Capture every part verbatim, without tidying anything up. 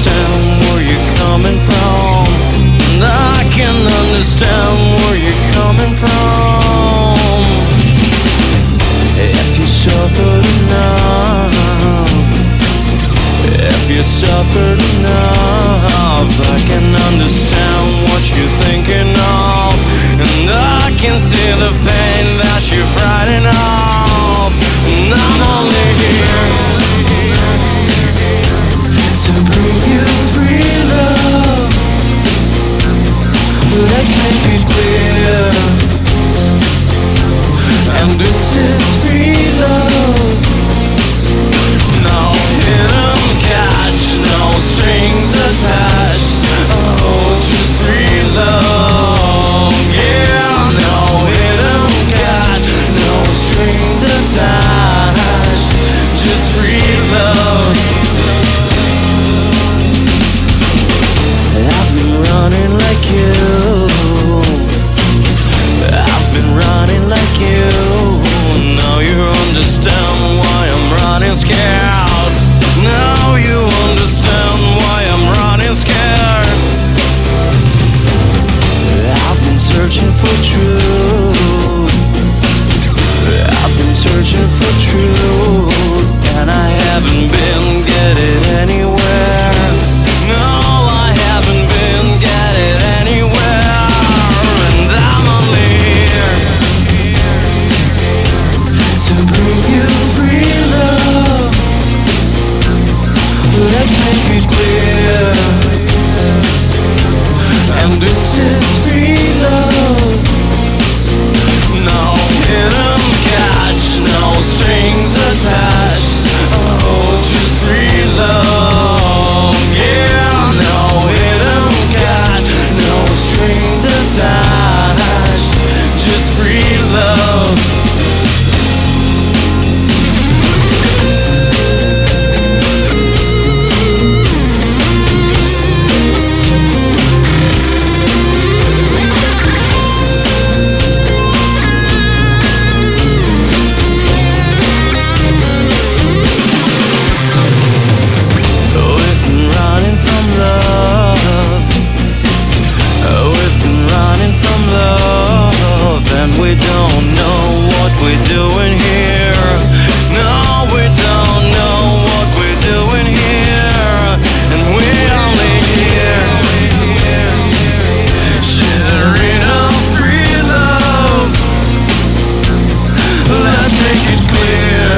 understand where you're coming from. And I can understand where you're coming from. If you suffered enough, if you suffered enough, I can understand what you're thinking of. And I can see the pain that you're fighting off. And I'm only here to bring you free love. Let's make it clear, and this is free love. No hidden catch, no strings attached. Oh, just free love. Yeah, no hidden catch, no strings attached. Just free love. I've been running like you. I've been running like you. Now you understand why I'm running scared. Now you understand why I'm running scared. I've been searching for truth. I've been searching for truth, and I haven't been getting anywhere. No, I haven't been getting anywhere. And I'm only here to bring you free love. Let's make it clear, and this is free love. No hidden catch, no strings attached. Oh, just free love. Yeah, no hidden catch, no strings attached. Just free love. We don't know what we're doing here. No, we don't know what we're doing here. And we're only here sharing our free love. Let's make it clear,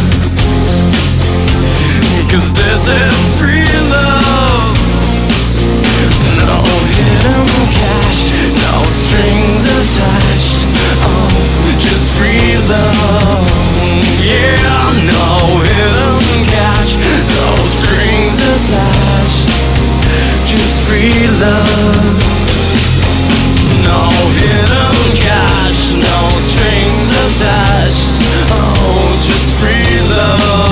'cause this is free love. No hidden cash, no strings attached. Oh, just free love. Yeah, no hidden catch, no strings attached. Just free love. No hidden catch, no strings attached. Oh, just free love.